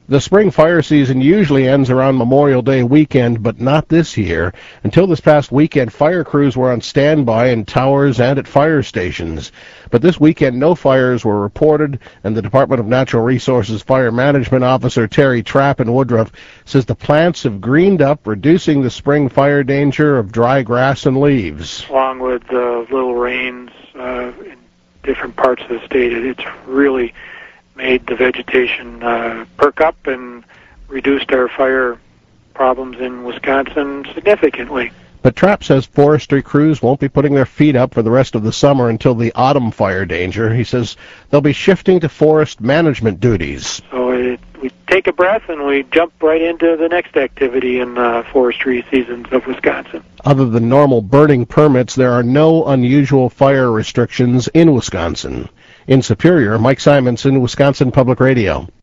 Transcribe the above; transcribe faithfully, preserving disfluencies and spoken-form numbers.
The spring fire season usually ends around Memorial Day weekend, but not this year. Until this past weekend, fire crews were on standby in towers and at fire stations. But this weekend, no fires were reported, and the Department of Natural Resources Fire Management Officer Terry Trapp in Woodruff says the plants have greened up, reducing the spring fire danger of dry grass and leaves. Along with uh, little rains uh, in different parts of the state, it's really made the vegetation uh, perk up and reduced our fire problems in Wisconsin significantly. But Trapp says forestry crews won't be putting their feet up for the rest of the summer until the autumn fire danger. He says they'll be shifting to forest management duties. So it, we take a breath and we jump right into the next activity in uh, forestry seasons of Wisconsin. Other than normal burning permits, there are no unusual fire restrictions in Wisconsin. In Superior, Mike Simonson, Wisconsin Public Radio.